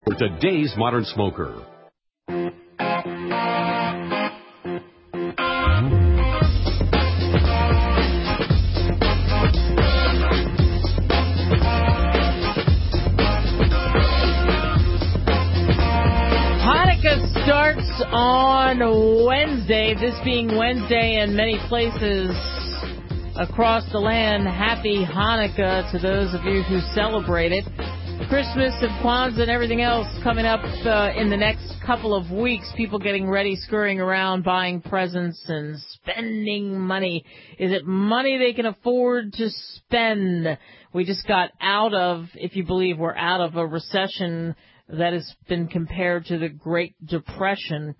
For today's modern smoker. Hanukkah starts on Wednesday, this being Wednesday in many places across the land. Happy Hanukkah to those of you who celebrate it. Christmas and Kwanzaa and everything else coming up in the next couple of weeks. People getting ready, scurrying around, buying presents and spending money. Is it money they can afford to spend? We just got out of, if you believe we're out of a recession that has been compared to the Great Depression.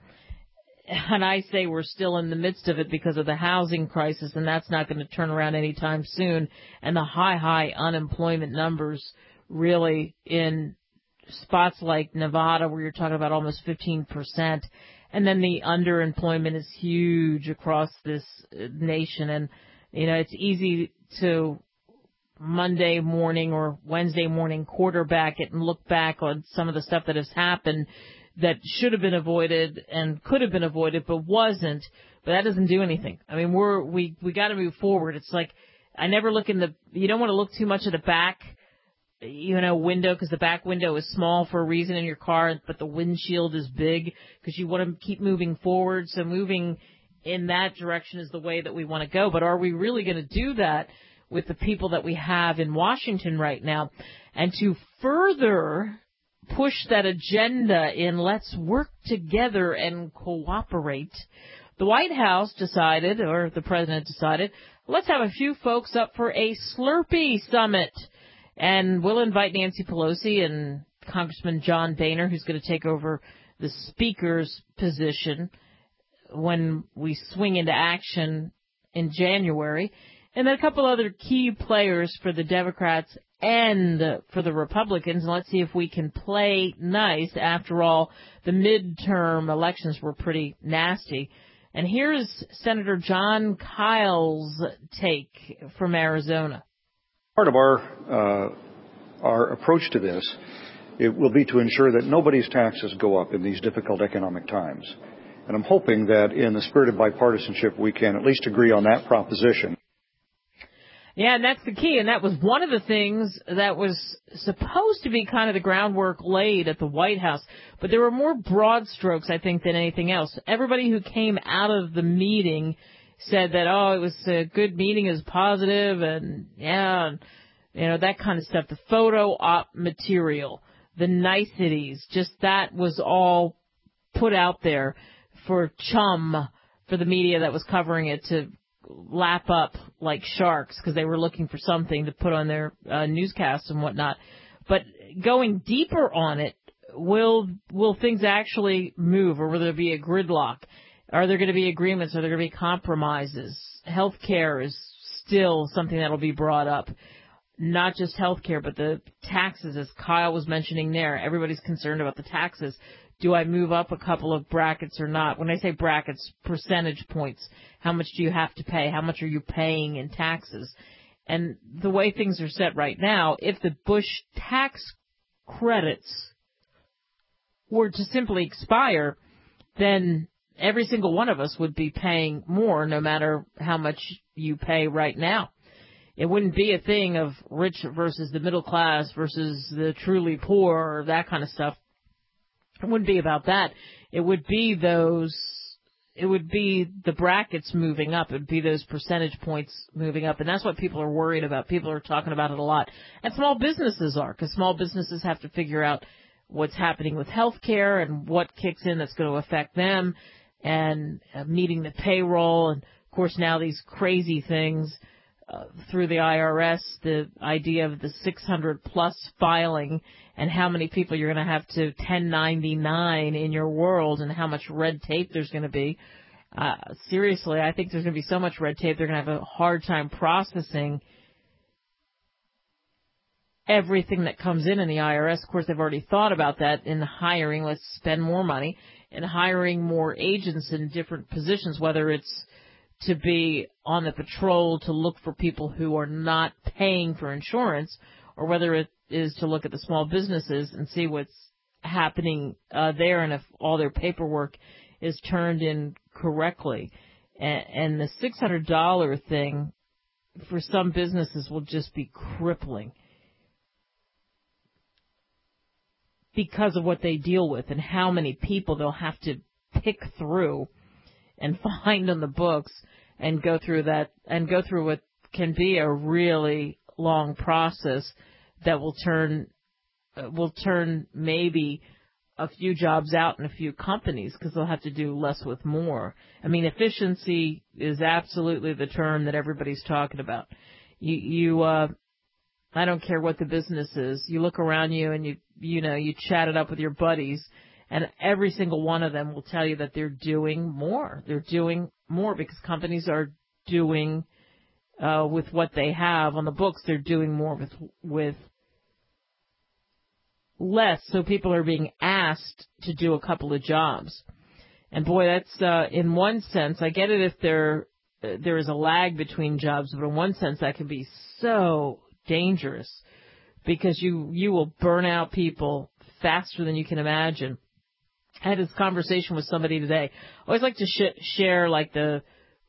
And I say we're still in the midst of it because of the housing crisis, and that's not going to turn around anytime soon. And the high unemployment numbers really in spots like Nevada, where you're talking about almost 15%. And then the underemployment is huge across this nation. And, you know, it's easy to Monday morning or Wednesday morning quarterback it and look back on some of the stuff that has happened that should have been avoided and could have been avoided but wasn't. But that doesn't do anything. I mean, we got to move forward. It's like I never look you don't want to look too much at the back window, because the back window is small for a reason in your car, but the windshield is big because you want to keep moving forward. So moving in that direction is the way that we want to go. But are we really going to do that with the people that we have in Washington right now? And to further push that agenda in let's work together and cooperate, the White House decided, or the president decided, let's have a few folks up for a Slurpee summit. And we'll invite Nancy Pelosi and Congressman John Boehner, who's going to take over the Speaker's position when we swing into action in January. And then a couple other key players for the Democrats and for the Republicans. And let's see if we can play nice. After all, the midterm elections were pretty nasty. And here's Senator Jon Kyle's take from Arizona. Part of our approach to this, it will be to ensure that nobody's taxes go up in these difficult economic times. And I'm hoping that in the spirit of bipartisanship, we can at least agree on that proposition. Yeah, and that's the key. And that was one of the things that was supposed to be kind of the groundwork laid at the White House. But there were more broad strokes, I think, than anything else. Everybody who came out of the meeting said that, it was a good meeting, it was positive, and that kind of stuff. The photo op material, the niceties, just that was all put out there for the media that was covering it to lap up like sharks because they were looking for something to put on their newscasts and whatnot. But going deeper on it, will things actually move, or will there be a gridlock? Are there going to be agreements? Are there going to be compromises? Healthcare is still something that will be brought up. Not just healthcare, but the taxes, as Kyle was mentioning there. Everybody's concerned about the taxes. Do I move up a couple of brackets or not? When I say brackets, percentage points. How much do you have to pay? How much are you paying in taxes? And the way things are set right now, if the Bush tax credits were to simply expire, then every single one of us would be paying more no matter how much you pay right now. It wouldn't be a thing of rich versus the middle class versus the truly poor or that kind of stuff. It wouldn't be about that. It would be the brackets moving up. It would be those percentage points moving up. And that's what people are worried about. People are talking about it a lot. And small businesses are, because small businesses have to figure out what's happening with health care and what kicks in that's going to affect them, and meeting the payroll. And, of course, now these crazy things through the IRS, the idea of the 600-plus filing and how many people you're going to have to 1099 in your world and how much red tape there's going to be. Seriously, I think there's going to be so much red tape they're going to have a hard time processing everything that comes in the IRS. Of course, they've already thought about that in hiring. Let's spend more money in hiring more agents in different positions, whether it's to be on the patrol to look for people who are not paying for insurance, or whether it is to look at the small businesses and see what's happening there, and if all their paperwork is turned in correctly. And the $600 thing for some businesses will just be crippling because of what they deal with and how many people they'll have to pick through and find on the books and go through what can be a really long process that will turn maybe a few jobs out in a few companies because they'll have to do less with more. I mean, efficiency is absolutely the term that everybody's talking about. I don't care what the business is. You look around you and you chat it up with your buddies, and every single one of them will tell you that they're doing more. They're doing more because companies are doing with what they have on the books. They're doing more with less, so people are being asked to do a couple of jobs. And boy, that's in one sense, I get it if there is a lag between jobs, but in one sense that can be so dangerous because you will burn out people faster than you can imagine. I had this conversation with somebody today. I always like to share like and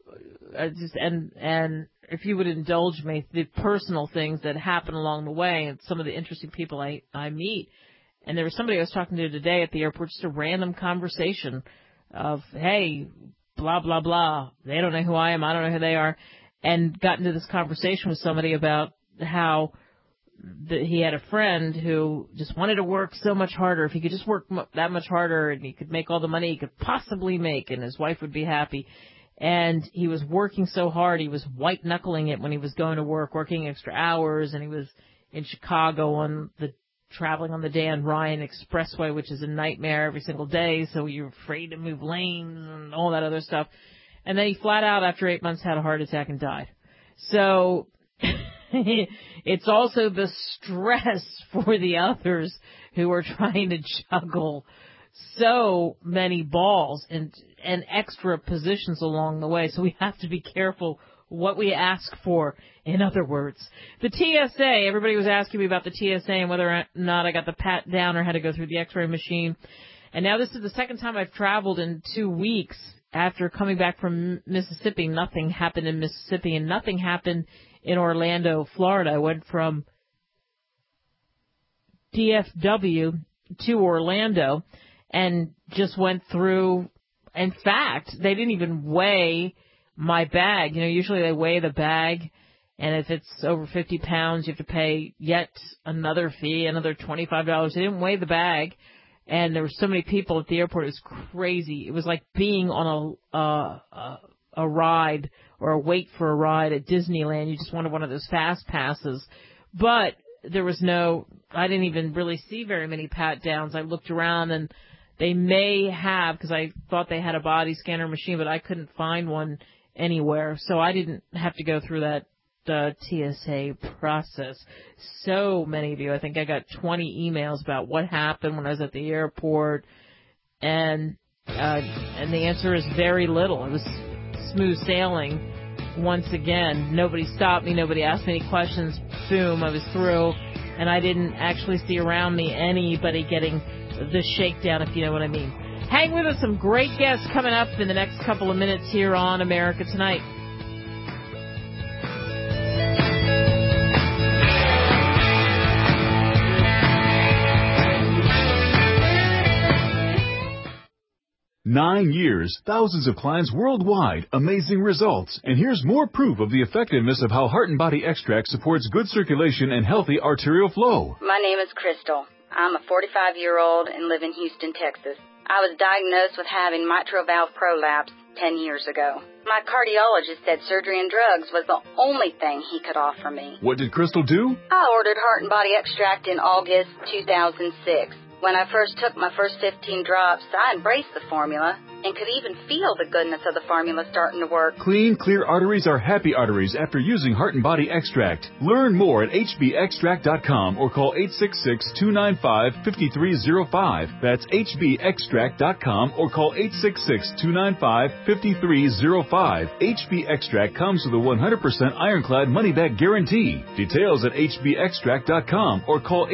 if you would indulge me, the personal things that happen along the way and some of the interesting people I meet. And there was somebody I was talking to today at the airport, just a random conversation of, hey, blah, blah, blah. They don't know who I am. I don't know who they are. And got into this conversation with somebody about how he had a friend who just wanted to work so much harder. If he could just work that much harder and he could make all the money he could possibly make and his wife would be happy. And he was working so hard, he was white-knuckling it when he was going to work, working extra hours, and he was in Chicago traveling on the Dan Ryan Expressway, which is a nightmare every single day, so you're afraid to move lanes and all that other stuff. And then he flat out, after 8 months, had a heart attack and died. So it's also the stress for the others who are trying to juggle so many balls and extra positions along the way. So we have to be careful what we ask for. In other words, the TSA, everybody was asking me about the TSA and whether or not I got the pat down or had to go through the x-ray machine. And now this is the second time I've traveled in 2 weeks after coming back from Mississippi. Nothing happened in Mississippi and nothing happened in Orlando, Florida. I went from DFW to Orlando and just went through. In fact, they didn't even weigh my bag. Usually they weigh the bag, and if it's over 50 pounds, you have to pay yet another fee, another $25. They didn't weigh the bag, and there were so many people at the airport. It was crazy. It was like being on a ride or a wait for a ride at Disneyland. You just wanted one of those fast passes. But there was I didn't even really see very many pat downs. I looked around and they may have, because I thought they had a body scanner machine, but I couldn't find one anywhere. So I didn't have to go through that TSA process. So many of you, I think I got 20 emails about what happened when I was at the airport. And the answer is very little. It was smooth sailing. Once again, nobody stopped me. Nobody asked me any questions. Boom, I was through. And I didn't actually see around me anybody getting the shakedown, if you know what I mean. Hang with us. Some great guests coming up in the next couple of minutes here on America Tonight. Nine years, thousands of clients worldwide, amazing results. And here's more proof of the effectiveness of how Heart and Body Extract supports good circulation and healthy arterial flow. My name is Crystal. I'm a 45-year-old and live in Houston, Texas. I was diagnosed with having mitral valve prolapse 10 years ago. My cardiologist said surgery and drugs was the only thing he could offer me. What did Crystal do? I ordered Heart and Body Extract in August 2006. When I first took my first 15 drops, I embraced the formula. and could even feel the goodness of the formula starting to work. Clean, clear arteries are happy arteries after using Heart and Body Extract. Learn more at hbextract.com or call 866-295-5305. That's hbextract.com or call 866-295-5305. HB Extract comes with a 100% ironclad money-back guarantee. Details at hbextract.com or call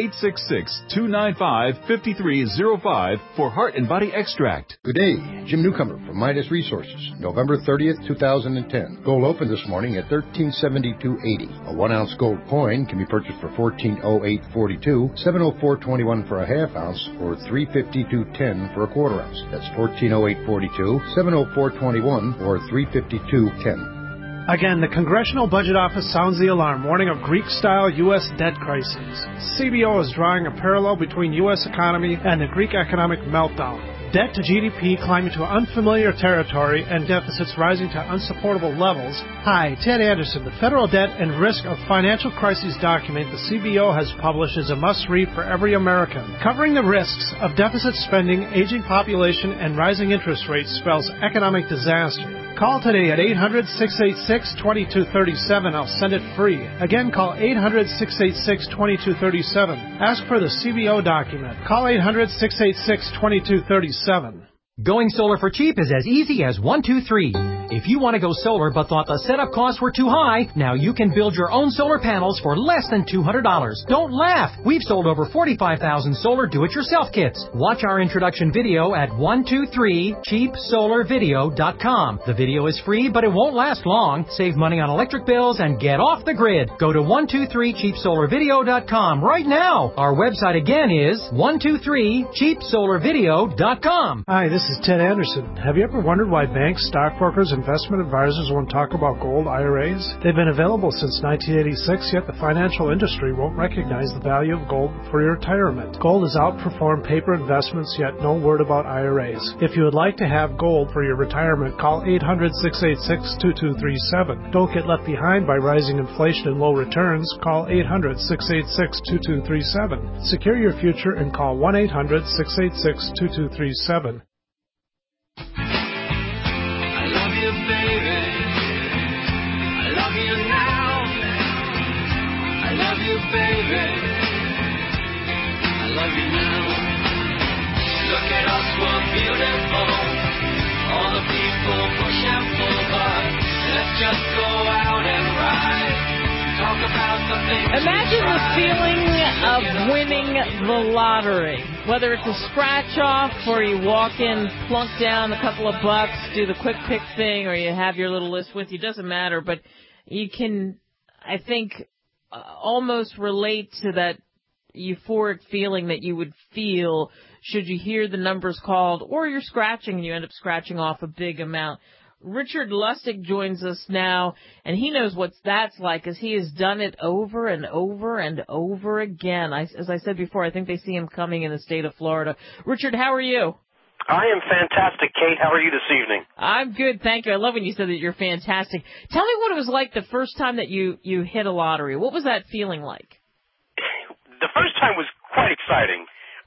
866-295-5305 for Heart and Body Extract. Good day, Jim Newcomer from Midas Resources, November 30th, 2010. Gold opened this morning at $1372.80. A 1-ounce gold coin can be purchased for $1408.42, $704.21 for a half ounce, or $352.10 for a quarter ounce. That's $1408.42, $704.21, or $352.10. Again, the Congressional Budget Office sounds the alarm, warning of Greek-style U.S. debt crisis. CBO is drawing a parallel between U.S. economy and the Greek economic meltdown. Debt to GDP climbing to unfamiliar territory and deficits rising to unsupportable levels. Hi, Ted Anderson. The Federal Debt and Risk of Financial Crises document the CBO has published is a must-read for every American. Covering the risks of deficit spending, aging population, and rising interest rates spells economic disaster. Call today at 800-686-2237. I'll send it free. Again, call 800-686-2237. Ask for the CBO document. Call 800-686-2237. Going solar for cheap is as easy as 1, 2, 3. If you want to go solar but thought the setup costs were too high, now you can build your own solar panels for less than $200. Don't laugh! We've sold over 45,000 solar do-it-yourself kits. Watch our introduction video at 123cheapsolarvideo.com. The video is free, but it won't last long. Save money on electric bills and get off the grid. Go to 123cheapsolarvideo.com right now. Our website again is 123cheapsolarvideo.com. Hi, this is Ted Anderson. Have you ever wondered why banks, stockbrokers, investment advisors won't talk about gold IRAs? They've been available since 1986, yet the financial industry won't recognize the value of gold for your retirement. Gold has outperformed paper investments, yet no word about IRAs. If you would like to have gold for your retirement, call 800-686-2237. Don't get left behind by rising inflation and low returns. Call 800-686-2237. Secure your future and call 1-800-686-2237. I love you, baby. I love you now. I love you, baby. I love you now. Look at us, we're beautiful. All the people push and pull, but let's just go out and ride. Talk about the things. Imagine the feeling of winning the lottery. Whether it's a scratch off or you walk in, plunk down a couple of bucks, do the quick pick thing, or you have your little list with you, doesn't matter. But you can, I think, almost relate to that euphoric feeling that you would feel should you hear the numbers called, or you're scratching and you end up scratching off a big amount. Richard Lustig joins us now, and he knows what that's like, as he has done it over and over and over again. As I said before, I think they see him coming in the state of Florida. Richard, how are you? I am fantastic, Kate. How are you this evening? I'm good, thank you. I love when you said that you're fantastic. Tell me what it was like the first time that you hit a lottery. What was that feeling like? The first time was quite exciting.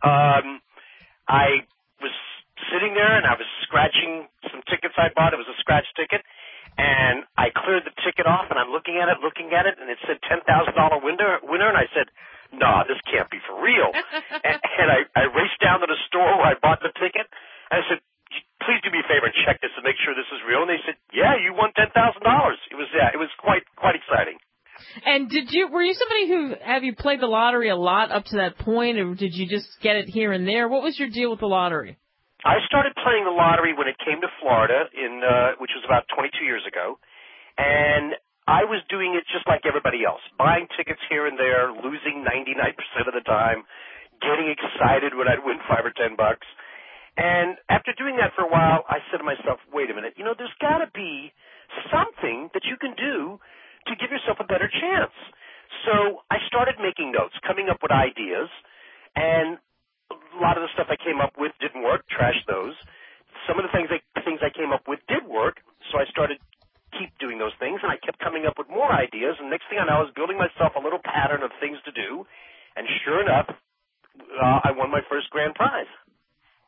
I was sitting there, and I was scratching some tickets I bought. It was a scratch ticket, and I cleared the ticket off, and I'm looking at it, and it said $10,000 winner, and I said, "No, this can't be for real." and I raced down to the store where I bought the ticket, and I said, "Please do me a favor and check this and make sure this is real." And they said, "Yeah, you won $10,000." It was quite exciting. And were you somebody have you played the lottery a lot up to that point, or did you just get it here and there? What was your deal with the lottery? I started playing the lottery when it came to Florida, which was about 22 years ago, and I was doing it just like everybody else, buying tickets here and there, losing 99% of the time, getting excited when I'd win $5 or $10. And after doing that for a while, I said to myself, wait a minute, there's got to be something that you can do to give yourself a better chance. So I started making notes, coming up with ideas, and a lot of the stuff I came up with didn't work, trashed those. Some of the things I came up with did work, so I started keep doing those things, and I kept coming up with more ideas, and next thing I know, I was building myself a little pattern of things to do, and sure enough, I won my first grand prize.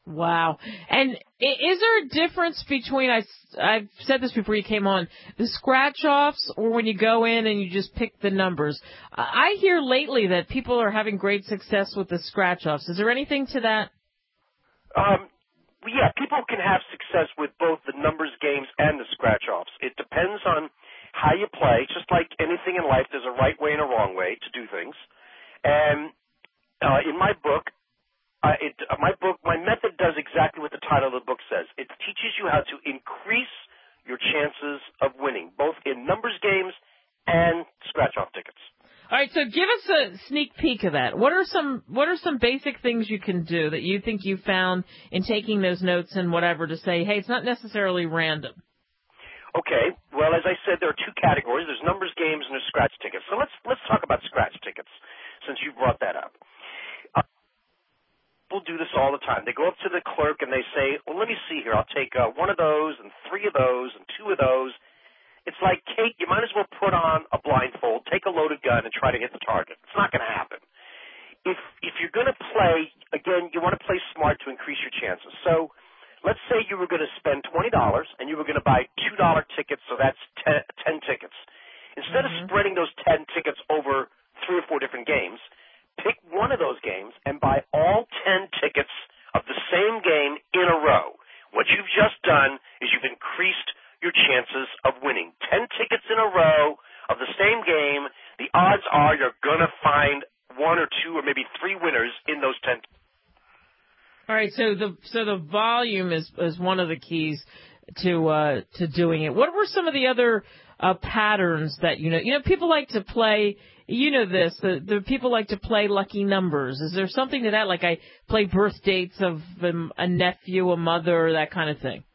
Wow. And is there a difference between, I've said this before you came on, the scratch-offs or when you go in and you just pick the numbers? I hear lately that people are having great success with the scratch-offs. Is there anything to that? Yeah, people can have success with both the numbers games and the scratch-offs. It depends on how you play. Just like anything in life, there's a right way and a wrong way to do things. And in my book, my method does exactly what the title of the book says. It teaches you how to increase your chances of winning, both in numbers games and scratch-off tickets. All right, so give us a sneak peek of that. What are some basic things you can do that you think you found in taking those notes and whatever to say, hey, it's not necessarily random? Okay, well, as I said, there are two categories. There's numbers games and there's scratch tickets. So let's talk about scratch tickets, since you brought that up. People do this all the time. They go up to the clerk and they say, well, let me see here. I'll take one of those and three of those and two of those. It's like, Kate, you might as well put on a blindfold, take a loaded gun, and try to hit the target. It's not going to happen. If you're going to play, again, you want to play smart to increase your chances. So let's say you were going to spend $20 and you were going to buy $2 tickets, so that's 10 tickets. Instead of spreading those 10 tickets over 3 or 4 different games, pick one of those games and buy all 10 tickets of the same game in a row. What you've just done is you've increased your chances of winning. 10 tickets in a row of the same game, the odds are you're going to find 1 or 2 or maybe 3 winners in those 10. All right, so the volume is one of the keys to doing it. What were some of the other patterns that you know people like to play? You know this. The people like to play lucky numbers. Is there something to that? Like I play birth dates of a nephew, a mother, that kind of thing.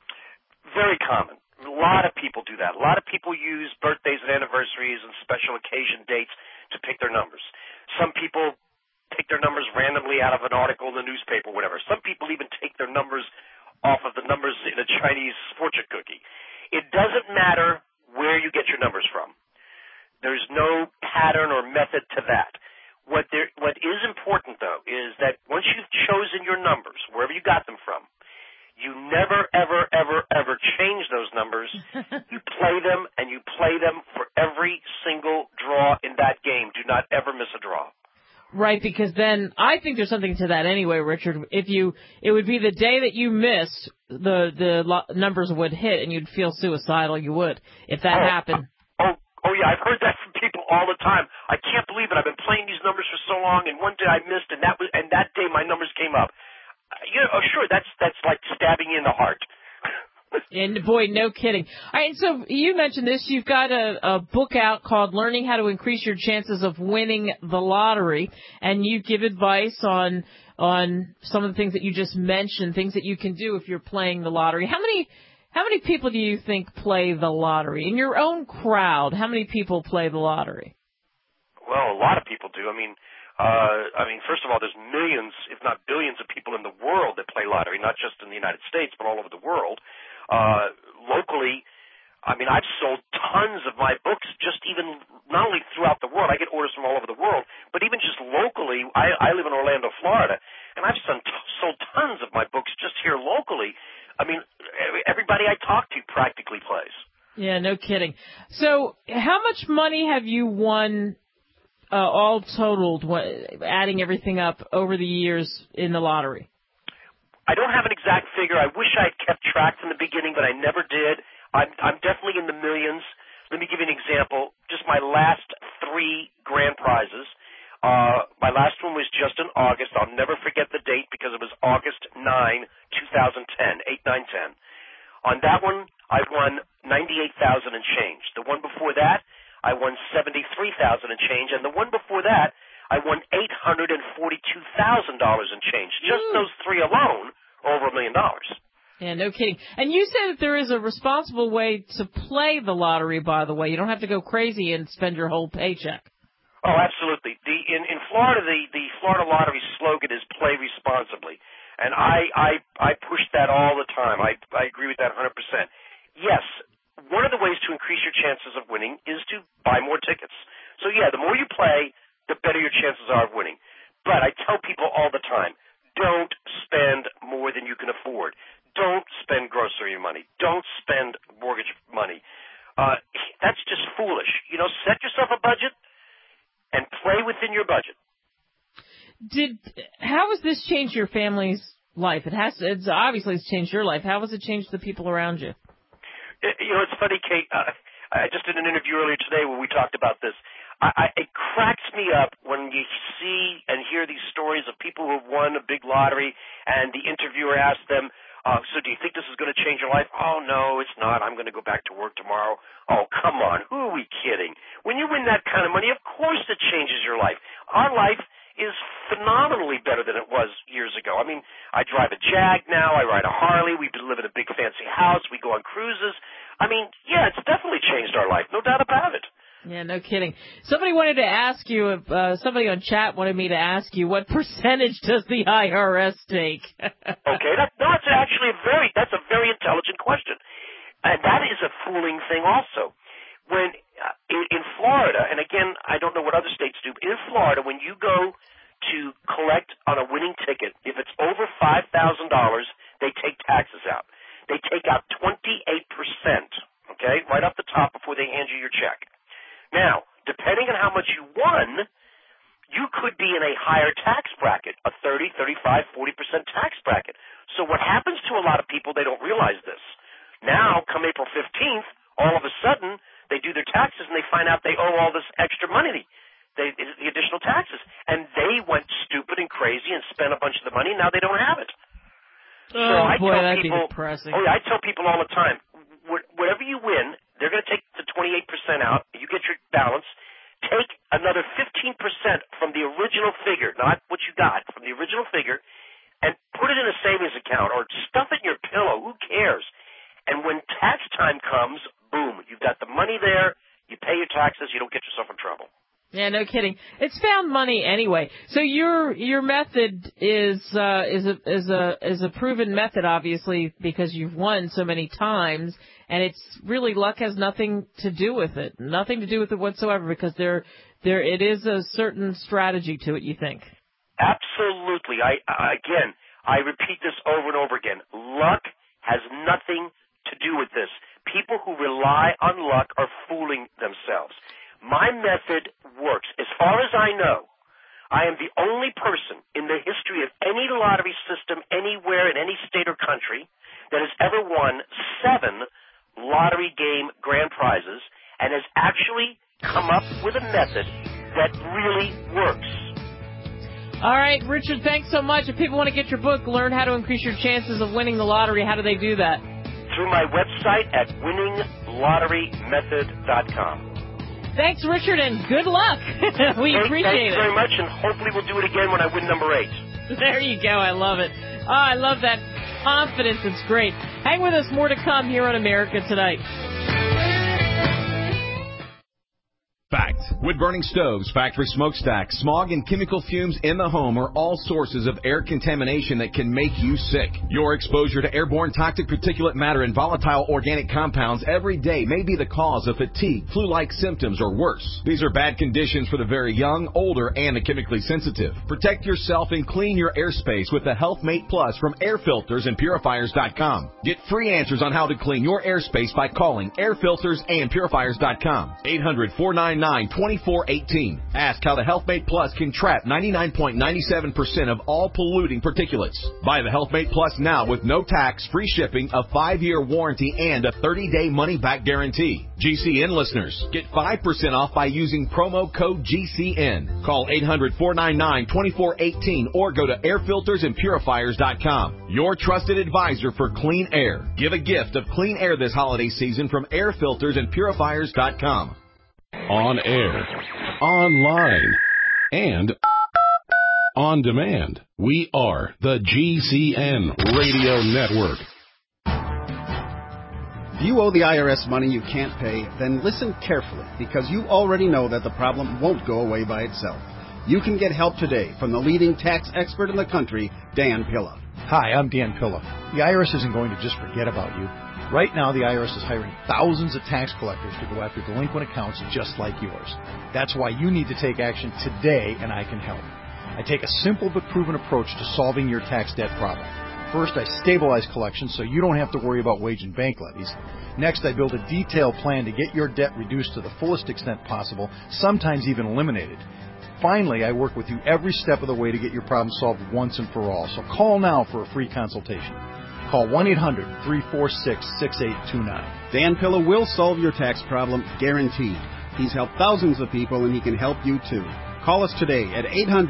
Very common. A lot of people do that. A lot of people use birthdays and anniversaries and special occasion dates to pick their numbers. Some people pick their numbers randomly out of an article in the newspaper, whatever. Some people even take their numbers off of the numbers in a Chinese fortune cookie. It doesn't matter where you get your numbers from. There's no pattern or method to that. What is important, though, is that once you've chosen your numbers, wherever you got them from, you never, ever, ever, ever change those numbers. You play them, and you play them for every single draw in that game. Do not ever miss a draw. Right, because then I think there's something to that anyway, Richard. It would be the day that you missed, the numbers would hit, and you'd feel suicidal. You would if that happened. Oh yeah, I've heard that from people all the time. I can't believe it. I've been playing these numbers for so long, and one day I missed, and that day my numbers came up. Sure, that's like stabbing you in the heart. And boy, no kidding. All right, so you mentioned this. You've got a book out called Learning How to Increase Your Chances of Winning the Lottery, and you give advice on some of the things that you just mentioned, things that you can do if you're playing the lottery. How many people do you think play the lottery? In your own crowd, how many people play the lottery? Well, a lot of people do. I mean, first of all, there's millions, if not billions, of people in the world that play lottery, not just in the United States, but all over the world. Locally, I've sold tons of my books just even not only throughout the world. I get orders from all over the world, but even just locally. I live in Orlando, Florida, and I've sold tons of my books just here locally. Everybody I talk to practically plays. Yeah, no kidding. So how much money have you won all totaled, adding everything up, over the years in the lottery? I don't have an exact figure. I wish I had kept track from the beginning, but I never did. I'm definitely in the millions. Let me give you an example. Just my last 3 grand prizes. My last one was just in August. I'll never forget the date because it was August 9, 2010, 8-9-10. On that one, I won $98,000 and change. The one before that, I won $73,000 and change. And the one before that, I won $842,000 in change. Just those 3 alone are over $1 million. Yeah, no kidding. And you said that there is a responsible way to play the lottery, by the way. You don't have to go crazy and spend your whole paycheck. Oh, absolutely. In Florida, the Florida Lottery slogan is "Play responsibly," and I push that all the time. I agree with that 100%. Yes, one of the ways to increase your chances of winning is to buy more tickets. So yeah, the more you play, the better your chances are of winning. But I tell people all the time, don't spend more you can afford. Don't spend grocery money. Don't spend mortgage money. That's just foolish. Set yourself a budget and play within your budget. How has this changed your family's life? It's obviously changed your life. How has it changed the people around you? It's funny, Kate. I just did an interview earlier today where we talked about this. It cracks me up when you see and hear these stories of people who have won a big lottery, and the interviewer asks them, so do you think this is going to change your life? Oh, no, it's not. I'm going to go back to work tomorrow. Oh, come on. Who are we kidding? When you win that kind of money, of course it changes your life. Our life is phenomenally better than it was years ago. I mean, I drive a Jag now. I ride a Harley. We live in a big fancy house. We go on cruises. I mean, yeah, it's definitely changed our life. No doubt about it. Yeah, no kidding. Somebody wanted to ask you, somebody on chat wanted me to ask you, what percentage does the IRS take? Okay, that's actually that's a very intelligent question. And that is a fooling thing also. When in Florida, and again, I don't know what other states do, but in Florida, when you go to collect on a winning ticket, if it's over $5,000, they take taxes out. They take out 28%, okay, right off the top before they hand you your check. Now, depending on how much you won, you could be in a higher tax bracket, a 30, 35, 40% tax bracket. So what happens to a lot of people, they don't realize this. Now, come April 15th, all of a sudden, they do their taxes and they find out they owe all this extra money, the additional taxes. And they went stupid and crazy and spent a bunch of the money, and now they don't have it. That'd be depressing. I tell people all the time, whatever you win, they're going to take the 28% out. You get your balance. Take another 15% from the original figure, not what you got, from the original figure, and put it in a savings account or stuff it in your pillow. Who cares? And when tax time comes, boom, you've got the money there. You pay your taxes. You don't get yourself in trouble. Yeah, no kidding. It's found money anyway. So your method is a proven method, obviously, because you've won so many times, and it's really luck has nothing to do with it whatsoever, because it is a certain strategy to it. You think? Absolutely. I repeat this over and over again. Luck has nothing to do with this. People who rely on luck are fooling themselves. My method works. As far as I know, I am the only person in the history of any lottery system anywhere in any state or country that has ever won 7 lottery game grand prizes and has actually come up with a method that really works. All right, Richard, thanks so much. If people want to get your book, Learn How to Increase Your Chances of Winning the Lottery, how do they do that? Through my website at winninglotterymethod.com. Thanks, Richard, and good luck. We appreciate it. Thanks very much, and hopefully we'll do it again when I win number 8. There you go. I love it. Oh, I love that confidence. It's great. Hang with us. More to come here on America Tonight. Fact. Wood-burning stoves, factory smokestacks, smog and chemical fumes in the home are all sources of air contamination that can make you sick. Your exposure to airborne toxic particulate matter and volatile organic compounds every day may be the cause of fatigue, flu-like symptoms, or worse. These are bad conditions for the very young, older, and the chemically sensitive. Protect yourself and clean your airspace with the HealthMate Plus from airfiltersandpurifiers.com. Get free answers on how to clean your airspace by calling airfiltersandpurifiers.com. 800-499-2418. Ask how the HealthMate Plus can trap 99.97% of all polluting particulates. Buy the HealthMate Plus now with no tax, free shipping, a 5-year warranty, and a 30-day money-back guarantee. GCN listeners, get 5% off by using promo code GCN. Call 800-499-2418 or go to airfiltersandpurifiers.com. Your trusted advisor for clean air. Give a gift of clean air this holiday season from airfiltersandpurifiers.com. On air, online, and on demand. We are the GCN Radio Network. If you owe the IRS money you can't pay, then listen carefully, because you already know that the problem won't go away by itself. You can get help today from the leading tax expert in the country, Dan Pilla. Hi, I'm Dan Pilla. The IRS isn't going to just forget about you. Right now, the IRS is hiring thousands of tax collectors to go after delinquent accounts just like yours. That's why you need to take action today, and I can help. I take a simple but proven approach to solving your tax debt problem. First, I stabilize collections so you don't have to worry about wage and bank levies. Next, I build a detailed plan to get your debt reduced to the fullest extent possible, sometimes even eliminated. Finally, I work with you every step of the way to get your problem solved once and for all. So call now for a free consultation. Call 1-800-346-6829. Dan Pilla will solve your tax problem, guaranteed. He's helped thousands of people, and he can help you too. Call us today at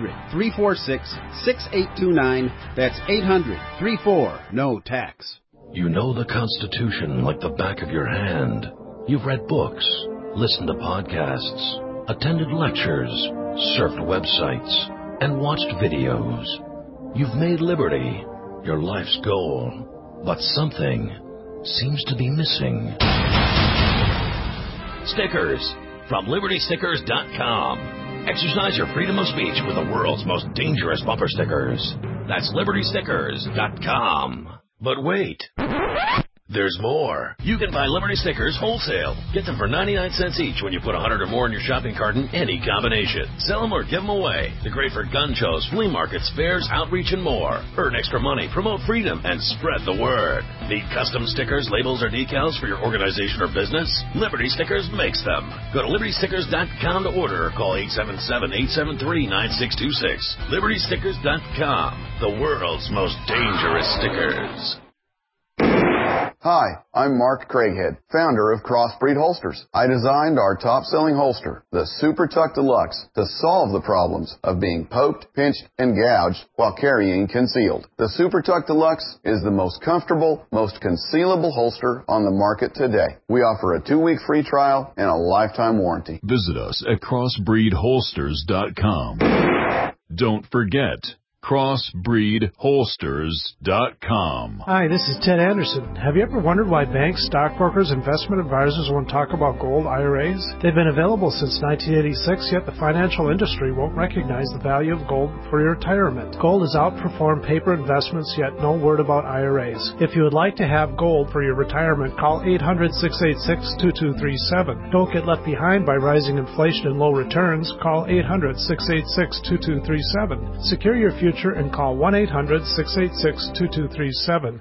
800-346-6829. That's 800-34-NO-TAX. You know the Constitution like the back of your hand. You've read books, listened to podcasts, attended lectures, surfed websites, and watched videos. You've made liberty your life's goal, but something seems to be missing. Stickers from LibertyStickers.com. Exercise your freedom of speech with the world's most dangerous bumper stickers. That's LibertyStickers.com. But wait, there's more. You can buy Liberty Stickers wholesale. Get them for 99 cents each when you put 100 or more in your shopping cart in any combination. Sell them or give them away. They're great for gun shows, flea markets, fairs, outreach, and more. Earn extra money, promote freedom, and spread the word. Need custom stickers, labels, or decals for your organization or business? Liberty Stickers makes them. Go to LibertyStickers.com to order or call 877-873-9626. LibertyStickers.com. The world's most dangerous stickers. Hi, I'm Mark Craighead, founder of Crossbreed Holsters. I designed our top-selling holster, the Super Tuck Deluxe, to solve the problems of being poked, pinched, and gouged while carrying concealed. The Super Tuck Deluxe is the most comfortable, most concealable holster on the market today. We offer a 2-week free trial and a lifetime warranty. Visit us at crossbreedholsters.com. Don't forget, crossbreedholsters.com. Hi, this is Ted Anderson. Have you ever wondered why banks, stockbrokers, investment advisors won't talk about gold IRAs? They've been available since 1986, yet the financial industry won't recognize the value of gold for your retirement. Gold has outperformed paper investments, yet no word about IRAs. If you would like to have gold for your retirement, call 800-686-2237. Don't get left behind by rising inflation and low returns. Call 800-686-2237. Secure your future and call 1-800-686-2237.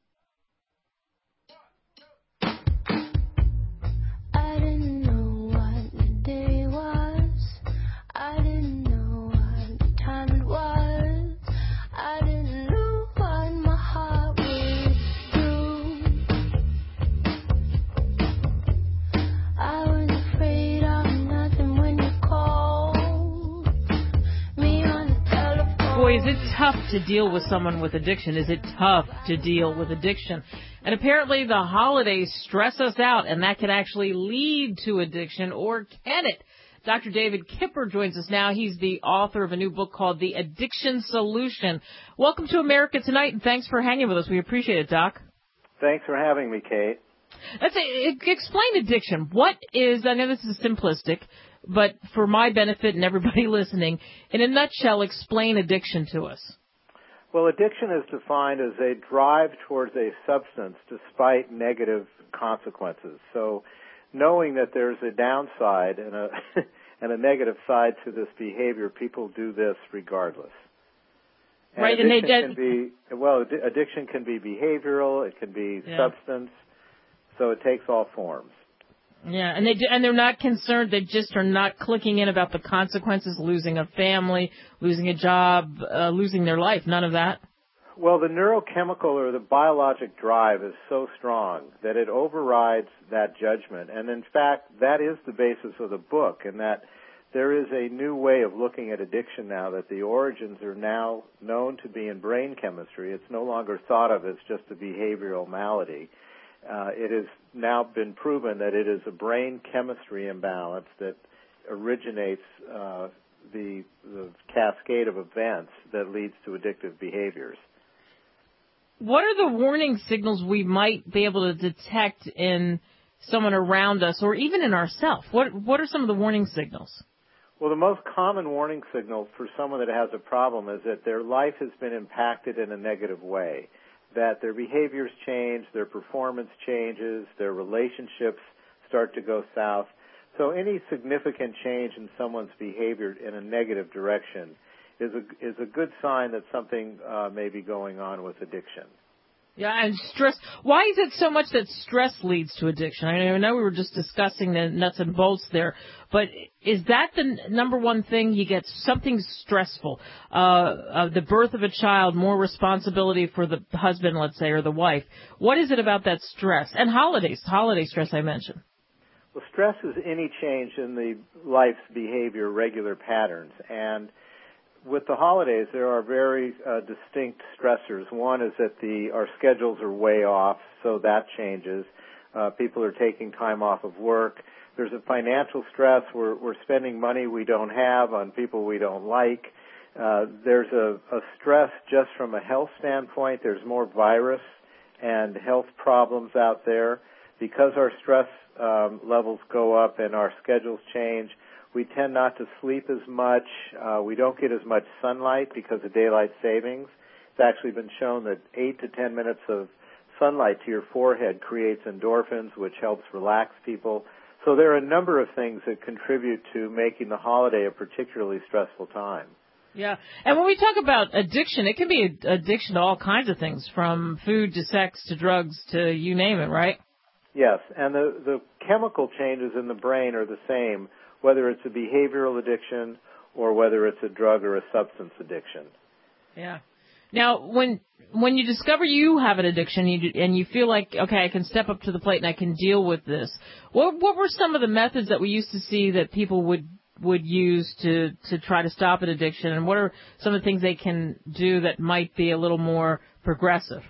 Boy, is it tough to deal with someone with addiction? Is it tough to deal with addiction? And apparently the holidays stress us out, and that can actually lead to addiction, or can it? Dr. David Kipper joins us now. He's the author of a new book called The Addiction Solution. Welcome to America Tonight, and thanks for hanging with us. We appreciate it, Doc. Thanks for having me, Kate. Let's explain addiction. What is, I know this is simplistic, but for my benefit and everybody listening, in a nutshell, explain addiction to us. Well, addiction is defined as a drive towards a substance despite negative consequences. So knowing that there's a downside and a and a negative side to this behavior, people do this regardless. And right, addiction addiction can be behavioral, it can be substance, so it takes all forms. Yeah, and they're not concerned. They just are not clicking in about the consequences: losing a family, losing a job, losing their life. None of that. Well, the neurochemical or the biologic drive is so strong that it overrides that judgment. And in fact, that is the basis of the book, in that there is a new way of looking at addiction now, that the origins are now known to be in brain chemistry. It's no longer thought of as just a behavioral malady. It has now been proven that it is a brain chemistry imbalance that originates the cascade of events that leads to addictive behaviors. What are the warning signals we might be able to detect in someone around us or even in ourselves? What are some of the warning signals? Well, the most common warning signal for someone that has a problem is that their life has been impacted in a negative way, that their behaviors change, their performance changes, their relationships start to go south. So any significant change in someone's behavior in a negative direction is a good sign that something may be going on with addiction. Yeah, and stress. Why is it so much that stress leads to addiction? I know we were just discussing the nuts and bolts there, but is that the number one thing? You get something stressful, the birth of a child, more responsibility for the husband, let's say, or the wife. What is it about that stress? And holiday stress I mentioned. Well, stress is any change in the life's behavior, regular patterns, and with the holidays, there are very distinct stressors. One is that our schedules are way off, so that changes. People are taking time off of work. There's a financial stress. We're spending money we don't have on people we don't like. There's a stress just from a health standpoint. There's more virus and health problems out there. Because our stress levels go up and our schedules change, we tend not to sleep as much. We don't get as much sunlight because of daylight savings. It's actually been shown that 8 to 10 minutes of sunlight to your forehead creates endorphins, which helps relax people. So there are a number of things that contribute to making the holiday a particularly stressful time. Yeah, and when we talk about addiction, it can be addiction to all kinds of things, from food to sex to drugs to you name it, right? Yes, and the chemical changes in the brain are the same, whether it's a behavioral addiction or whether it's a drug or a substance addiction. Yeah. Now, when you discover you have an addiction and you feel like, okay, I can step up to the plate and I can deal with this, what were some of the methods that we used to see that people would use to try to stop an addiction, and what are some of the things they can do that might be a little more progressive?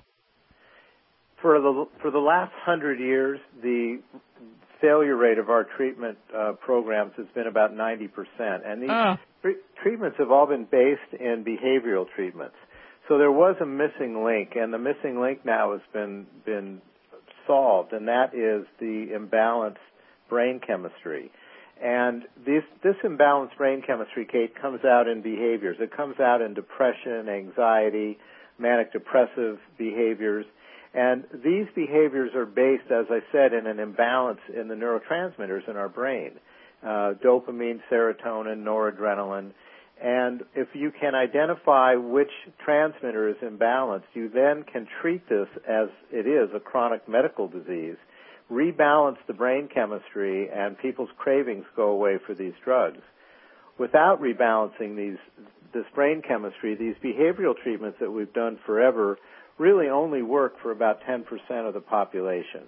For the last 100 years, the failure rate of our treatment programs has been about 90%. And these treatments have all been based in behavioral treatments. So there was a missing link, and the missing link now has been solved, and that is the imbalanced brain chemistry. And this imbalanced brain chemistry, Kate, comes out in behaviors. It comes out in depression, anxiety, manic depressive behaviors. And these behaviors are based, as I said, in an imbalance in the neurotransmitters in our brain, dopamine, serotonin, noradrenaline. And if you can identify which transmitter is imbalanced, you then can treat this as it is a chronic medical disease, rebalance the brain chemistry, and people's cravings go away for these drugs. Without rebalancing this brain chemistry, these behavioral treatments that we've done forever really only work for about 10% of the population.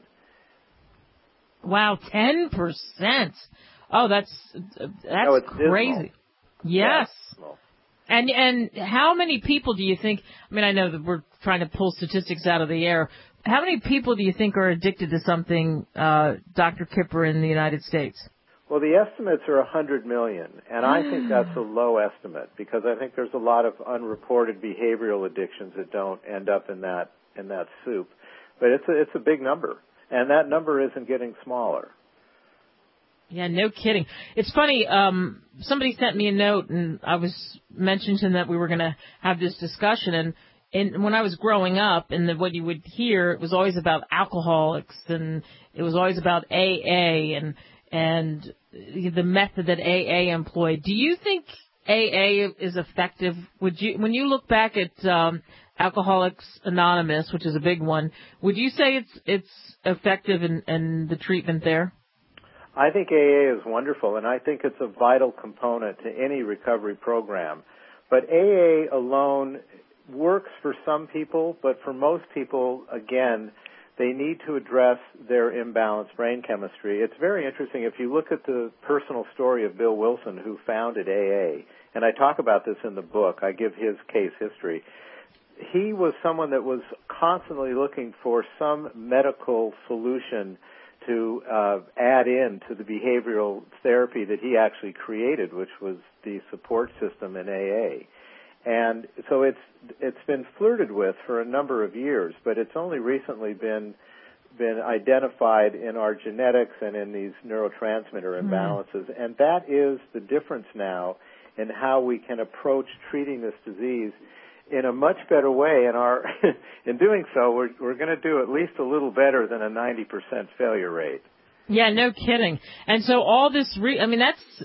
Wow, 10%. Oh, that's crazy. Yes. And how many people do you think, I mean, I know that we're trying to pull statistics out of the air. How many people do you think are addicted to something, Dr. Kipper, in the United States? Well, the estimates are 100 million, and I think that's a low estimate because I think there's a lot of unreported behavioral addictions that don't end up in that soup. But it's a big number, and that number isn't getting smaller. Yeah, no kidding. It's funny, somebody sent me a note, and I was mentioning that we were going to have this discussion, and when I was growing up, and what you would hear, it was always about alcoholics, and it was always about AA, and the method that AA employed. Do you think AA is effective? When you look back at Alcoholics Anonymous, which is a big one, would you say it's effective in the treatment there? I think AA is wonderful, and I think it's a vital component to any recovery program. But AA alone works for some people, but for most people, again, they need to address their imbalanced brain chemistry. It's very interesting. If you look at the personal story of Bill Wilson, who founded AA, and I talk about this in the book, I give his case history. He was someone that was constantly looking for some medical solution to add in to the behavioral therapy that he actually created, which was the support system in AA. And so it's been flirted with for a number of years, but it's only recently been identified in our genetics and in these neurotransmitter imbalances. And that is the difference now in how we can approach treating this disease in a much better way. And in doing so, we're going to do at least a little better than a 90% failure rate. Yeah, no kidding. And so all this,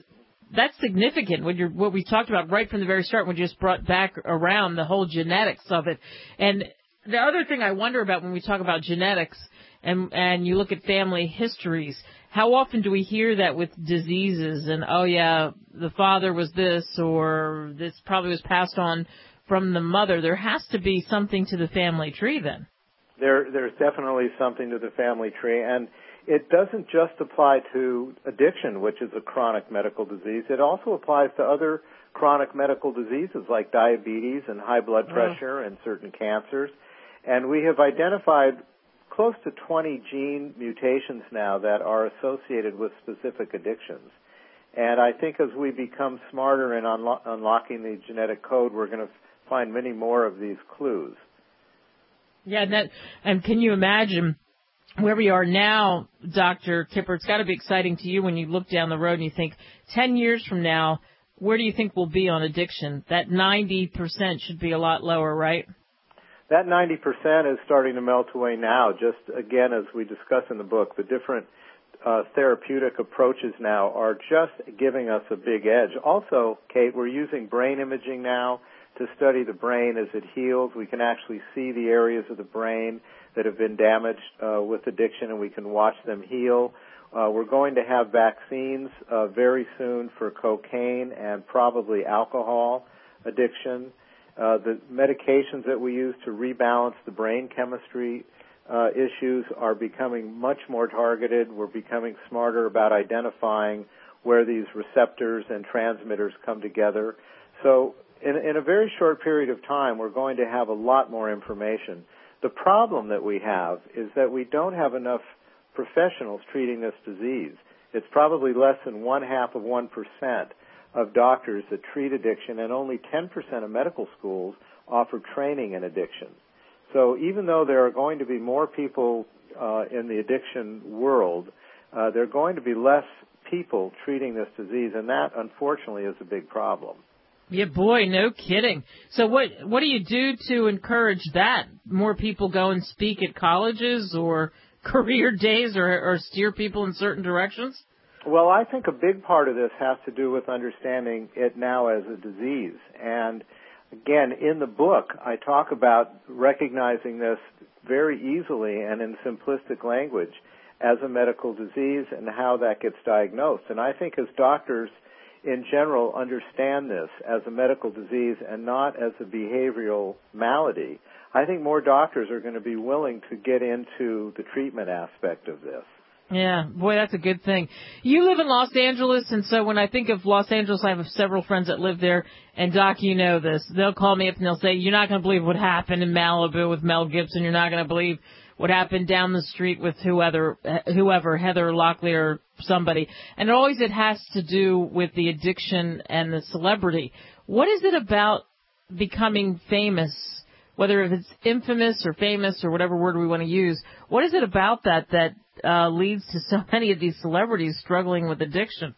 that's significant what we talked about right from the very start when you just brought back around the whole genetics of it. And the other thing I wonder about when we talk about genetics and you look at family histories, how often do we hear that with diseases and, oh, yeah, the father was this or this probably was passed on from the mother? There has to be something to the family tree then. There's definitely something to the family tree, and it doesn't just apply to addiction, which is a chronic medical disease. It also applies to other chronic medical diseases like diabetes and high blood pressure and certain cancers. And we have identified close to 20 gene mutations now that are associated with specific addictions. And I think as we become smarter in unlocking the genetic code, we're going to find many more of these clues. Yeah, and can you imagine where we are now, Dr. Kipper? It's got to be exciting to you when you look down the road and you think, 10 years from now, where do you think we'll be on addiction? That 90% should be a lot lower, right? That 90% is starting to melt away now. Just, again, as we discuss in the book, the different therapeutic approaches now are just giving us a big edge. Also, Kate, we're using brain imaging now to study the brain as it heals. We can actually see the areas of the brain that have been damaged with addiction, and we can watch them heal. We're going to have vaccines very soon for cocaine and probably alcohol addiction. The medications that we use to rebalance the brain chemistry issues are becoming much more targeted. We're becoming smarter about identifying where these receptors and transmitters come together. So in a very short period of time, we're going to have a lot more information. The problem that we have is that we don't have enough professionals treating this disease. It's probably less than 0.5% of doctors that treat addiction, and only 10% of medical schools offer training in addiction. So even though there are going to be more people in the addiction world, there are going to be less people treating this disease, and that, unfortunately, is a big problem. Yeah, boy, no kidding. So what do you do to encourage that? More people go and speak at colleges or career days or steer people in certain directions? Well, I think a big part of this has to do with understanding it now as a disease. And again, in the book, I talk about recognizing this very easily and in simplistic language as a medical disease and how that gets diagnosed. And I think as doctors in general understand this as a medical disease and not as a behavioral malady, I think more doctors are going to be willing to get into the treatment aspect of this. Yeah, boy, that's a good thing. You live in Los Angeles, and so when I think of Los Angeles, I have several friends that live there, and Doc, you know this. They'll call me up and they'll say, you're not going to believe what happened in Malibu with Mel Gibson. You're not going to believe what happened down the street with whoever, Heather Locklear or somebody. And always it has to do with the addiction and the celebrity. What is it about becoming famous, whether it's infamous or famous or whatever word we want to use, what is it about that leads to so many of these celebrities struggling with addiction?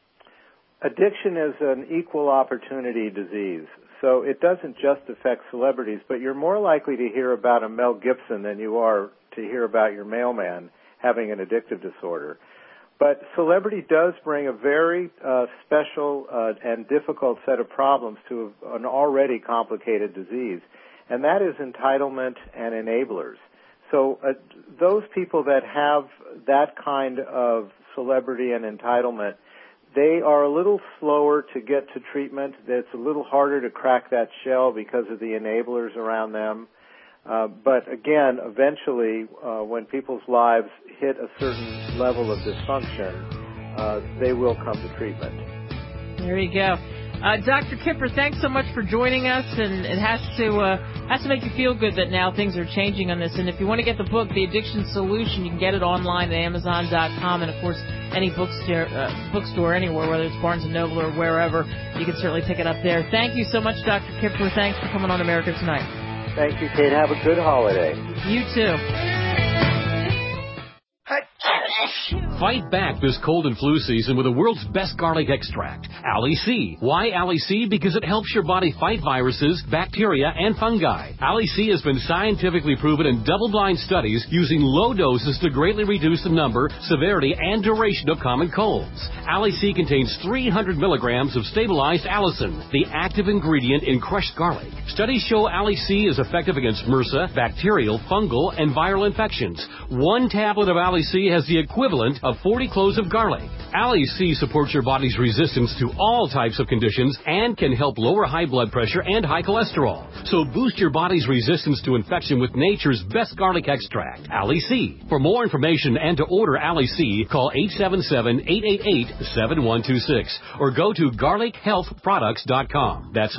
Addiction is an equal opportunity disease. So it doesn't just affect celebrities, but you're more likely to hear about a Mel Gibson than you are to hear about your mailman having an addictive disorder. But celebrity does bring a very special and difficult set of problems to an already complicated disease, and that is entitlement and enablers. So those people that have that kind of celebrity and entitlement, they are a little slower to get to treatment. It's a little harder to crack that shell because of the enablers around them. But again, eventually, when people's lives hit a certain level of dysfunction, they will come to treatment. There you go. Dr. Kipper, thanks so much for joining us, and it has to make you feel good that now things are changing on this. And if you want to get the book, The Addiction Solution, you can get it online at Amazon.com, and of course, any bookstore anywhere, whether it's Barnes & Noble or wherever, you can certainly pick it up there. Thank you so much, Dr. Kipper. Thanks for coming on America Tonight. Thank you, Kate. Have a good holiday. You too. Fight back this cold and flu season with the world's best garlic extract, Ali C. Why Ali C? Because it helps your body fight viruses, bacteria, and fungi. Ali C has been scientifically proven in double-blind studies using low doses to greatly reduce the number, severity, and duration of common colds. Ali C contains 300 milligrams of stabilized allicin, the active ingredient in crushed garlic. Studies show Ali C is effective against MRSA, bacterial, fungal, and viral infections. One tablet of Ali C has the equivalent of 40 cloves of garlic. Ali C supports your body's resistance to all types of conditions and can help lower high blood pressure and high cholesterol. So boost your body's resistance to infection with nature's best garlic extract, Ali C. For more information and to order Ali C, call 877-888-7126 or go to garlichealthproducts.com. That's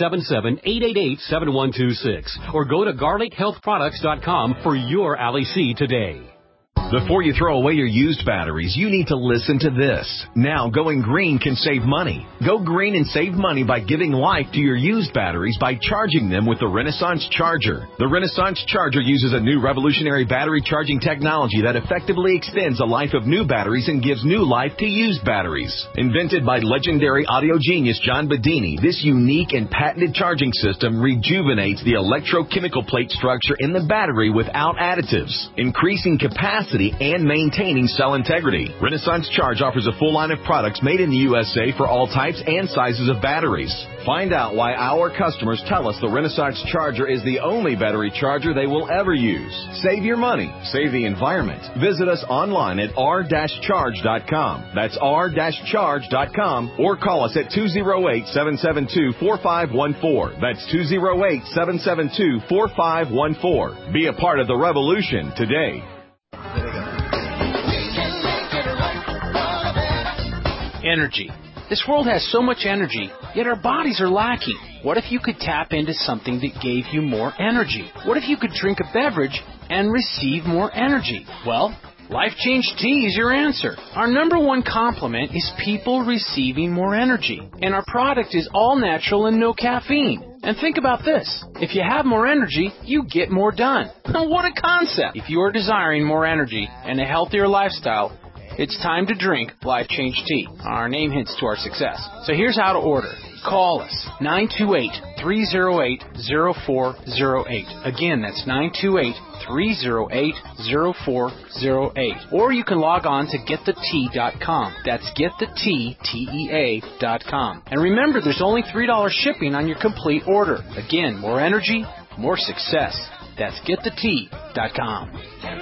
1-877-888-7126 or go to garlichealthproducts.com for your Ali C today. Before you throw away your used batteries, you need to listen to this. Now, going green can save money. Go green and save money by giving life to your used batteries by charging them with the Renaissance Charger. The Renaissance Charger uses a new revolutionary battery charging technology that effectively extends the life of new batteries and gives new life to used batteries. Invented by legendary audio genius John Bedini, this unique and patented charging system rejuvenates the electrochemical plate structure in the battery without additives, increasing capacity and maintaining cell integrity. Renaissance Charge offers a full line of products made in the USA for all types and sizes of batteries. Find out why our customers tell us the Renaissance Charger is the only battery charger they will ever use. Save your money. Save the environment. Visit us online at r-charge.com. That's r-charge.com or call us at 208-772-4514. That's 208-772-4514. Be a part of the revolution today. Energy. This world has so much energy, yet our bodies are lacking. What if you could tap into something that gave you more energy? What if you could drink a beverage and receive more energy? Well, Life Change Tea is your answer. Our number one compliment is people receiving more energy. And our product is all natural and no caffeine. And think about this. If you have more energy, you get more done. What a concept! If you are desiring more energy and a healthier lifestyle, it's time to drink Life Change Tea. Our name hints to our success. So here's how to order. Call us, 928-308-0408. Again, that's 928-308-0408. Or you can log on to getthetea.com. That's getthetea.com. And remember, there's only $3 shipping on your complete order. Again, more energy, more success. That's getthetea.com.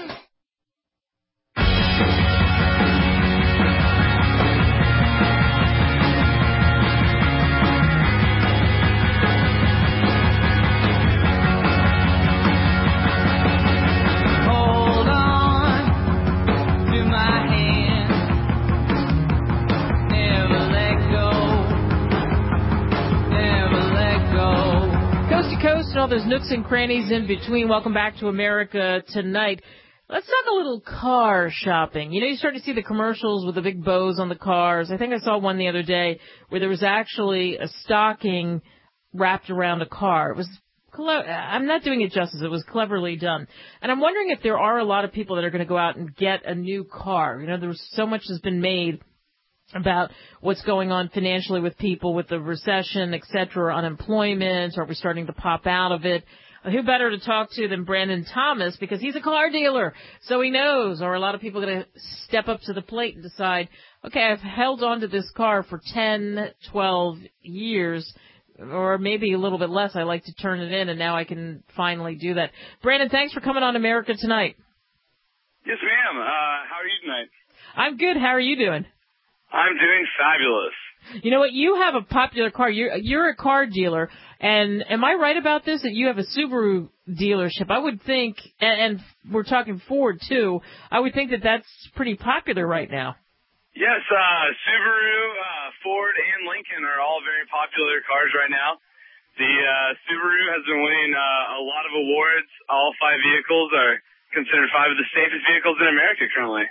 Coast and all those nooks and crannies in between. Welcome back to America Tonight. Let's talk a little car shopping. You know, you start to see the commercials with the big bows on the cars. I think I saw one the other day where there was actually a stocking wrapped around a car. It was I'm not doing it justice. It was cleverly done. And I'm wondering if there are a lot of people that are going to go out and get a new car. You know, there's so much has been made about what's going on financially with people with the recession, et cetera, unemployment. Are we starting to pop out of it? Who better to talk to than Brandon Thomas, because he's a car dealer, so he knows. Or a lot of people going to step up to the plate and decide, okay, I've held on to this car for 10, 12 years, or maybe a little bit less. I like to turn it in, and now I can finally do that. Brandon, thanks for coming on America Tonight. Yes, ma'am. How are you tonight? I'm good. How are you doing? I'm doing fabulous. You know what? You have a popular car. You're a car dealer, and am I right about this, that you have a Subaru dealership? I would think, and we're talking Ford, too, I would think that that's pretty popular right now. Yes, Subaru, Ford, and Lincoln are all very popular cars right now. The Subaru has been winning a lot of awards. All 5 vehicles are considered 5 of the safest vehicles in America currently.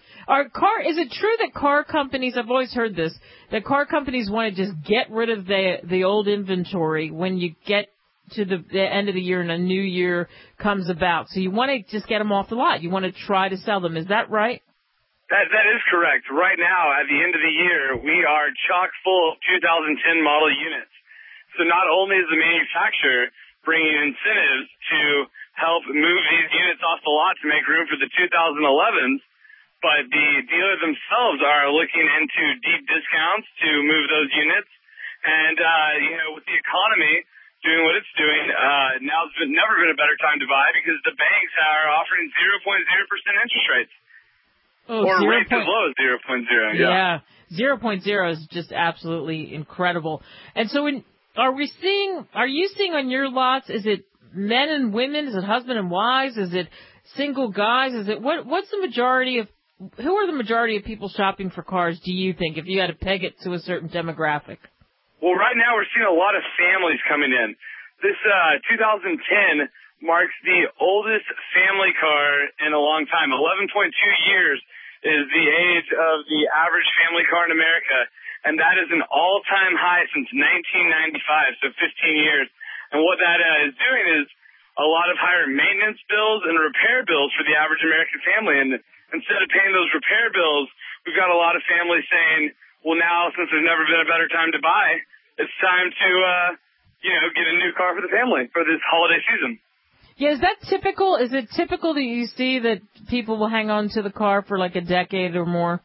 Is it true that car companies, I've always heard this, that car companies want to just get rid of the old inventory when you get to the end of the year and a new year comes about? So you want to just get them off the lot. You want to try to sell them. Is that right? That is correct. Right now, at the end of the year, we are chock full of 2010 model units. So not only is the manufacturer bringing incentives to help move these units off the lot to make room for the 2011s, but the dealers themselves are looking into deep discounts to move those units. And, with the economy doing what it's doing, now's never been a better time to buy because the banks are offering 0.0% interest rates. Oh, or rates as low as 0.0. Yeah. 0.0 is just absolutely incredible. And so are you seeing on your lots, is it men and women? Is it husband and wives? Is it single guys? Is it what's the majority of, who are the majority of people shopping for cars, do you think, if you had to peg it to a certain demographic? Well, right now we're seeing a lot of families coming in. This 2010 marks the oldest family car in a long time. 11.2 years is the age of the average family car in America, and that is an all-time high since 1995, so 15 years. And what that is doing is a lot of higher maintenance bills and repair bills for the average American family. And instead of paying those repair bills, we've got a lot of families saying, well, now, since there's never been a better time to buy, it's time to, get a new car for the family for this holiday season. Yeah, is that typical? Is it typical that you see that people will hang on to the car for like a decade or more?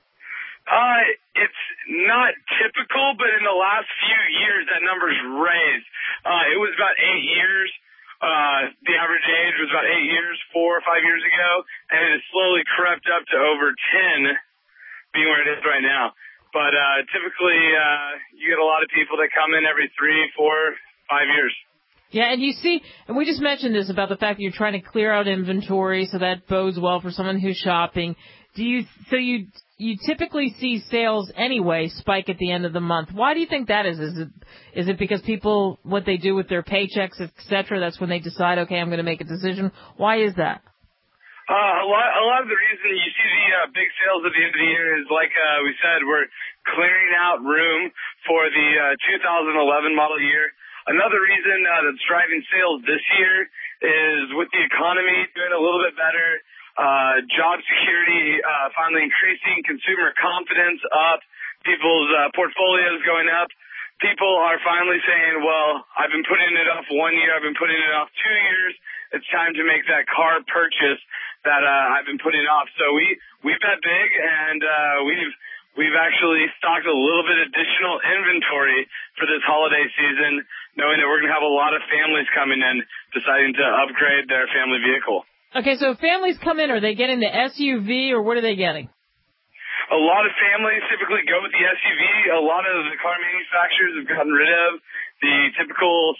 It's not typical, but in the last few years, that number's raised. It was about 8 years. The average age was about 8 years, 4 or 5 years ago, and it has slowly crept up to over 10, being where it is right now. But typically, you get a lot of people that come in every 3, 4, 5 years. Yeah, and you see, and we just mentioned this about the fact that you're trying to clear out inventory, so that bodes well for someone who's shopping. You typically see sales anyway spike at the end of the month. Why do you think that is? Is it because people, what they do with their paychecks, et cetera, that's when they decide, okay, I'm going to make a decision? Why is that? A lot of the reason you see the big sales at the end of the year is, like we said, we're clearing out room for the 2011 model year. Another reason that's driving sales this year is with the economy doing a little bit better, job security finally increasing, consumer confidence up, people's portfolios going up. People are finally saying, well, I've been putting it off 1 year, I've been putting it off 2 years. It's time to make that car purchase that I've been putting off. So we bet big, and we've actually stocked a little bit additional inventory for this holiday season, knowing that we're going to have a lot of families coming in deciding to upgrade their family vehicle. Okay, so if families come in, are they getting the SUV or what are they getting? A lot of families typically go with the SUV. A lot of the car manufacturers have gotten rid of the typical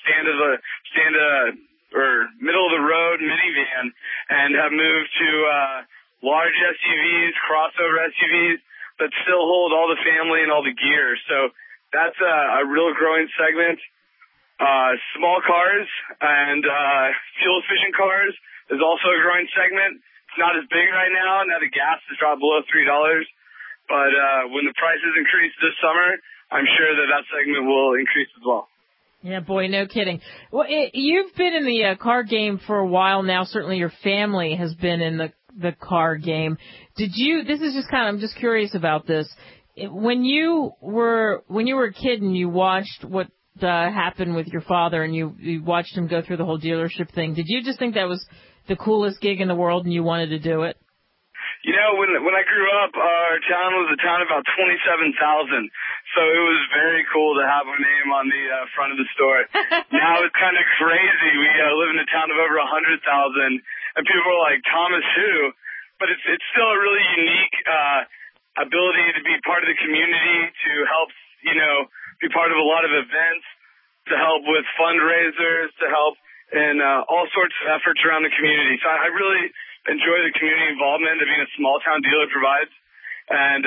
middle of the road minivan and have moved to large SUVs, crossover SUVs that still hold all the family and all the gear. So that's a real growing segment. Small cars and fuel-efficient cars is also a growing segment. It's not as big right now. Now the gas has dropped below $3. But when the prices increase this summer, I'm sure that segment will increase as well. Yeah, boy, no kidding. Well, you've been in the car game for a while now. Certainly your family has been in the car game. I'm just curious about this. When you were a kid and you watched what happened with your father and you watched him go through the whole dealership thing, did you just think that was the coolest gig in the world and you wanted to do it? You know, when I grew up, our town was a town of about 27,000, so it was very cool to have our name on the front of the store. Now it's kind of crazy. We live in a town of over 100,000, and people are like, Thomas who? But it's still a really unique ability to be part of the community, to help, be part of a lot of events, to help with fundraisers, to help in all sorts of efforts around the community. So I really enjoy the community involvement that being a small town dealer provides. And,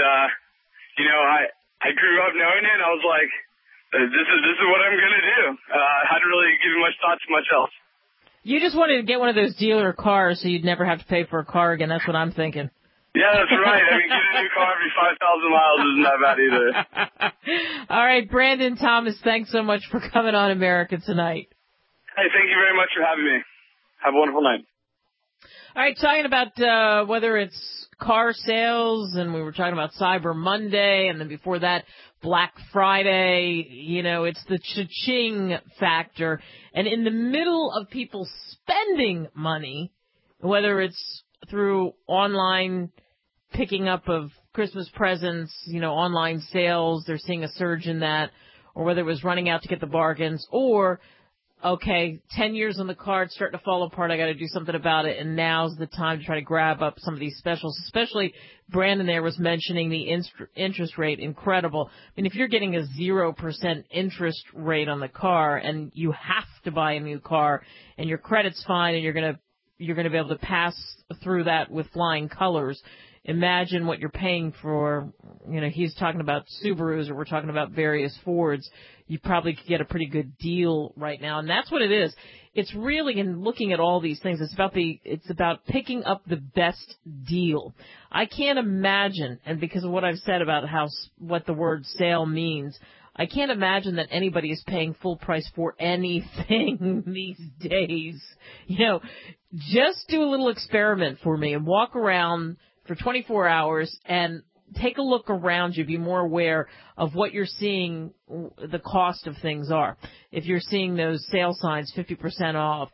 I grew up knowing it. I was like, this is what I'm going to do. I hadn't really given much thought to much else. You just wanted to get one of those dealer cars so you'd never have to pay for a car again. That's what I'm thinking. Yeah, that's right. I mean, getting a new car every 5,000 miles isn't that bad either. All right, Brandon Thomas, thanks so much for coming on America Tonight. Hey, thank you very much for having me. Have a wonderful night. All right, talking about whether it's car sales, and we were talking about Cyber Monday, and then before that, Black Friday. You know, it's the cha-ching factor. And in the middle of people spending money, whether it's through online picking up of Christmas presents, you know, online sales, they're seeing a surge in that, or whether it was running out to get the bargains, or, okay, 10 years on the car, it's starting to fall apart, I got to do something about it, and now's the time to try to grab up some of these specials, especially Brandon there was mentioning the interest rate, incredible. I mean, if you're getting a 0% interest rate on the car, and you have to buy a new car, and your credit's fine, and you're going to be able to pass through that with flying colors, imagine what you're paying for, you know, he's talking about Subarus, or we're talking about various Fords. You probably could get a pretty good deal right now. And that's what it is. It's really, in looking at all these things, it's about picking up the best deal. I can't imagine, and because of what I've said about what the word sale means, I can't imagine that anybody is paying full price for anything these days. You know, just do a little experiment for me and walk around for 24 hours and take a look around you, be more aware of what you're seeing the cost of things are. If you're seeing those sale signs, 50% off,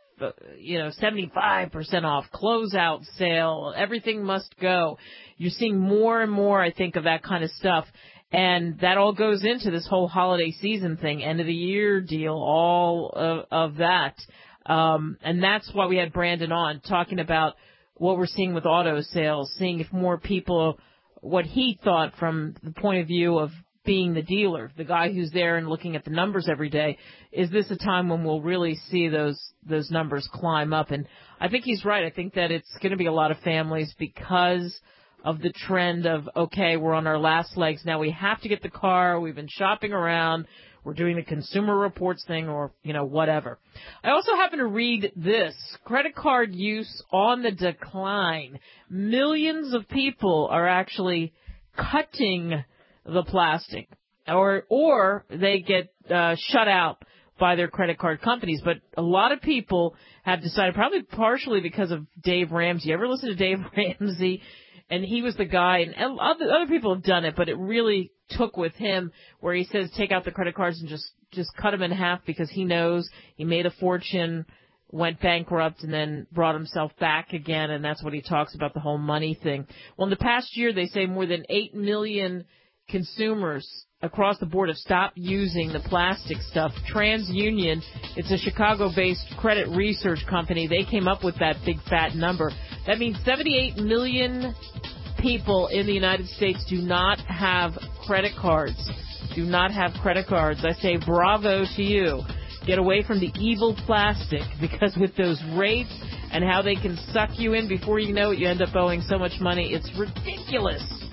75% off, closeout sale, everything must go. You're seeing more and more, I think, of that kind of stuff. And that all goes into this whole holiday season thing, end of the year deal, all of that. And that's why we had Brandon on talking about what we're seeing with auto sales, seeing if more people, what he thought from the point of view of being the dealer, the guy who's there and looking at the numbers every day, is this a time when we'll really see those numbers climb up? And I think he's right. I think that it's going to be a lot of families because of the trend of, okay, we're on our last legs. Now we have to get the car. We've been shopping around. We're doing the Consumer Reports thing, or, whatever. I also happen to read this. Credit card use on the decline. Millions of people are actually cutting the plastic, or they get shut out by their credit card companies. But a lot of people have decided, probably partially because of Dave Ramsey. You ever listen to Dave Ramsey? And he was the guy, and other people have done it, but it really took with him, where he says take out the credit cards and just cut them in half, because he knows he made a fortune, went bankrupt, and then brought himself back again, and that's what he talks about, the whole money thing. Well, in the past year, they say more than 8 million consumers across the board have stopped using the plastic stuff. TransUnion, it's a Chicago-based credit research company. They came up with that big fat number. That means 78 million people in the United States do not have credit cards. Do not have credit cards. I say bravo to you. Get away from the evil plastic, because with those rates and how they can suck you in before you know it, you end up owing so much money. It's ridiculous.